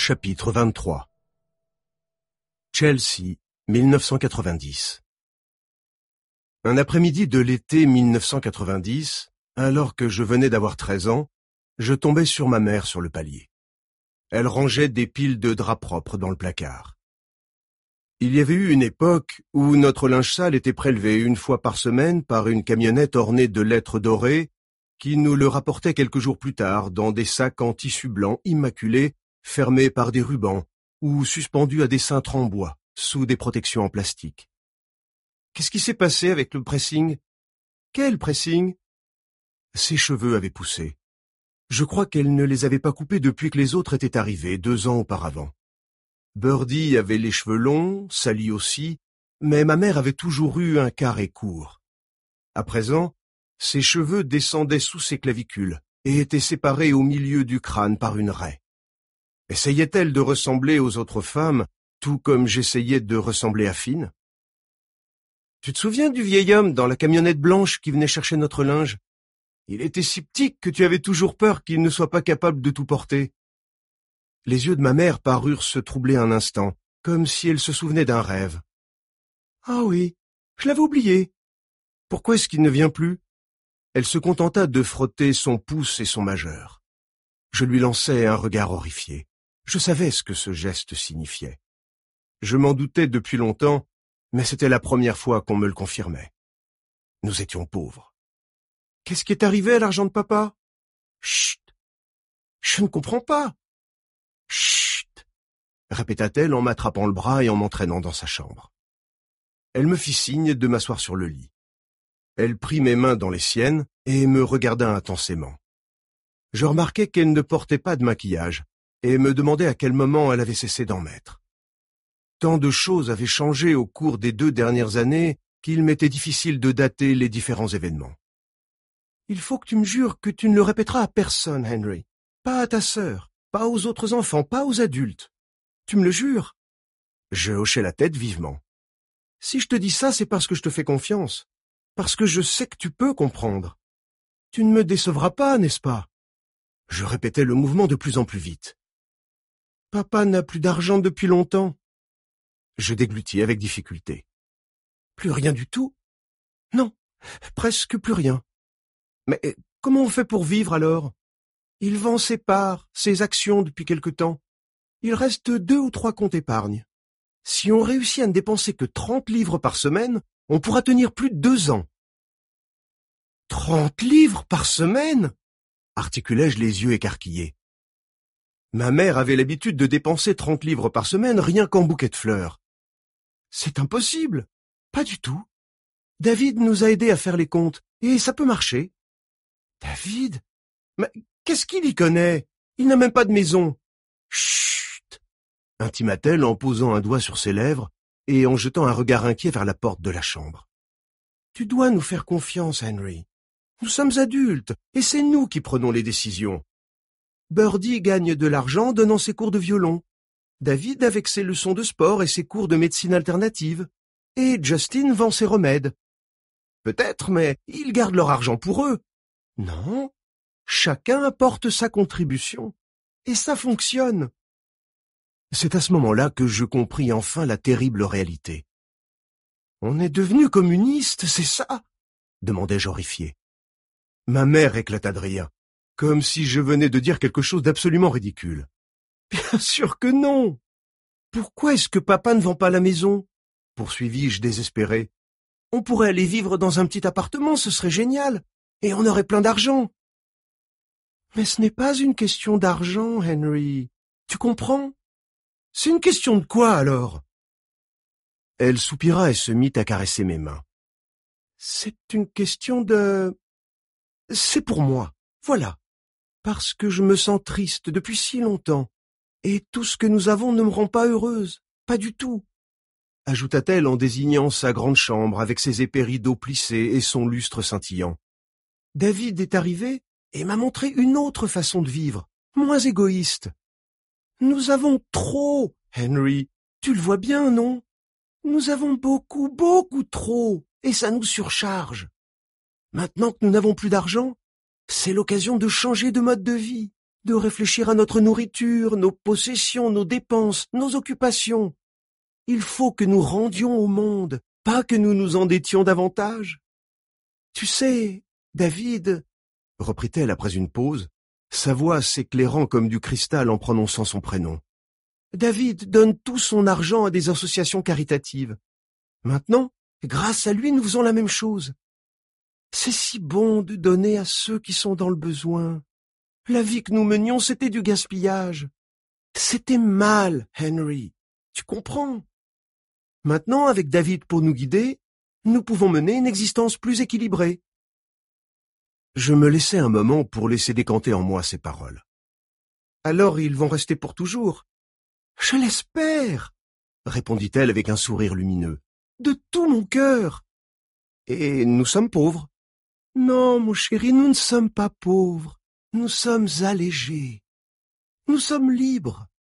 Chapitre 23. Chelsea, 1990. Un après-midi de l'été 1990, alors que je venais d'avoir 13 ans, je tombais sur ma mère sur le palier. Elle rangeait des piles de draps propres dans le placard. Il y avait eu une époque où notre linge sale était prélevé une fois par semaine par une camionnette ornée de lettres dorées qui nous le rapportait quelques jours plus tard dans des sacs en tissu blanc immaculés fermés par des rubans ou suspendus à des cintres en bois sous des protections en plastique. Qu'est-ce qui s'est passé avec le pressing? Quel pressing? Ses cheveux avaient poussé. Je crois qu'elle ne les avait pas coupés depuis que les autres étaient arrivés 2 ans auparavant. Birdie avait les cheveux longs, Sally aussi, mais ma mère avait toujours eu un carré court. À présent, ses cheveux descendaient sous ses clavicules et étaient séparés au milieu du crâne par une raie. Essayait-elle de ressembler aux autres femmes, tout comme j'essayais de ressembler à Finn? Tu te souviens du vieil homme dans la camionnette blanche qui venait chercher notre linge? Il était si petit que tu avais toujours peur qu'il ne soit pas capable de tout porter. Les yeux de ma mère parurent se troubler un instant, comme si elle se souvenait d'un rêve. Ah oui, je l'avais oublié. Pourquoi est-ce qu'il ne vient plus? Elle se contenta de frotter son pouce et son majeur. Je lui lançai un regard horrifié. Je savais ce que ce geste signifiait. Je m'en doutais depuis longtemps, mais c'était la première fois qu'on me le confirmait. Nous étions pauvres. Qu'est-ce qui est arrivé à l'argent de papa? Chut! Je ne comprends pas. Chut! Répéta-t-elle en m'attrapant le bras et en m'entraînant dans sa chambre. Elle me fit signe de m'asseoir sur le lit. Elle prit mes mains dans les siennes et me regarda intensément. Je remarquai qu'elle ne portait pas de maquillage et me demandai à quel moment elle avait cessé d'en mettre. Tant de choses avaient changé au cours des 2 dernières années qu'il m'était difficile de dater les différents événements. Il faut que tu me jures que tu ne le répéteras à personne, Henry. Pas à ta sœur, pas aux autres enfants, pas aux adultes. Tu me le jures? Je hochai la tête vivement. Si je te dis ça, c'est parce que je te fais confiance. Parce que je sais que tu peux comprendre. Tu ne me décevras pas, n'est-ce pas? Je répétais le mouvement de plus en plus vite. Papa n'a plus d'argent depuis longtemps. Je déglutis avec difficulté. Plus rien du tout? Non, presque plus rien. Mais comment on fait pour vivre alors? Il vend ses parts, ses actions depuis quelque temps. Il reste 2 ou 3 comptes épargne. Si on réussit à ne dépenser que 30 livres par semaine, on pourra tenir plus de 2 ans. 30 livres par semaine? Articulai-je les yeux écarquillés. Ma mère avait l'habitude de dépenser 30 livres par semaine rien qu'en bouquet de fleurs. C'est impossible. Pas du tout. David nous a aidés à faire les comptes, et ça peut marcher. David? Mais qu'est-ce qu'il y connaît? Il n'a même pas de maison. Chut! Intima-t-elle en posant un doigt sur ses lèvres et en jetant un regard inquiet vers la porte de la chambre. Tu dois nous faire confiance, Henry. Nous sommes adultes, et c'est nous qui prenons les décisions. Birdie gagne de l'argent donnant ses cours de violon. David avec ses leçons de sport et ses cours de médecine alternative. Et Justin vend ses remèdes. Peut-être, mais ils gardent leur argent pour eux. Non, chacun apporte sa contribution. Et ça fonctionne. C'est à ce moment-là que je compris enfin la terrible réalité. On est devenus communistes, c'est ça? Demandai-je horrifié. Ma mère éclata de rire, comme si je venais de dire quelque chose d'absolument ridicule. Bien sûr que non! Pourquoi est-ce que papa ne vend pas la maison? Poursuivis-je désespéré. On pourrait aller vivre dans un petit appartement, ce serait génial, et on aurait plein d'argent. Mais ce n'est pas une question d'argent, Henry. Tu comprends? C'est une question de quoi, alors? Elle soupira et se mit à caresser mes mains. C'est une question de... C'est pour moi, voilà. Parce que je me sens triste depuis si longtemps. Et tout ce que nous avons ne me rend pas heureuse, pas du tout. Ajouta-t-elle en désignant sa grande chambre avec ses épais rideaux plissés et son lustre scintillant. David est arrivé et m'a montré une autre façon de vivre, moins égoïste. Nous avons trop, Henry. Tu le vois bien, non? Nous avons beaucoup, beaucoup trop, et ça nous surcharge. Maintenant que nous n'avons plus d'argent, c'est l'occasion de changer de mode de vie. de réfléchir à notre nourriture, nos possessions, nos dépenses, nos occupations. Il faut que nous rendions au monde, pas que nous nous endettions davantage. Tu sais, David, reprit-elle après une pause, sa voix s'éclairant comme du cristal en prononçant son prénom. David donne tout son argent à des associations caritatives. Maintenant, grâce à lui, nous faisons la même chose. C'est si bon de donner à ceux qui sont dans le besoin. La vie que nous menions, c'était du gaspillage. C'était mal, Henry. Tu comprends? Maintenant, avec David pour nous guider, nous pouvons mener une existence plus équilibrée. Je me laissai un moment pour laisser décanter en moi ces paroles. Alors ils vont rester pour toujours. Je l'espère, répondit-elle avec un sourire lumineux. De tout mon cœur. Et nous sommes pauvres. Non, mon chéri, nous ne sommes pas pauvres. Nous sommes allégés. Nous sommes libres.